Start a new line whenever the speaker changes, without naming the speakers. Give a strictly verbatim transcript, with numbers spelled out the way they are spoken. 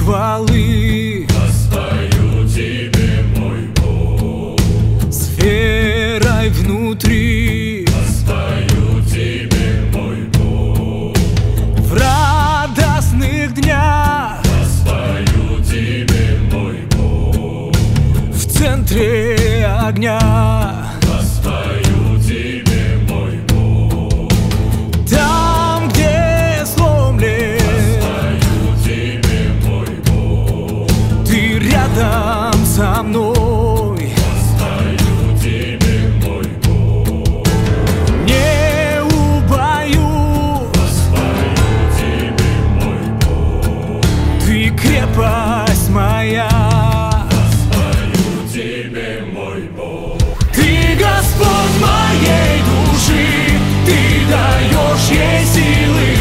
хвалы.
Воспою тебе, мой Бог,
с верой внутри.
воспою тебе, мой Бог,
в радостных днях.
воспою тебе, мой Бог,
в центре огня.
воспою тебе, мой Бог,
Там, где сломлен,
воспою тебе, мой Бог,
ты рядом со мной.
воспою тебе, мой Бог,
Не убою,
воспою тебе, мой Бог,
ты крепость моя.
воспою тебе, мой Бог.
Ты Господь моей души, ты даешь ей силы.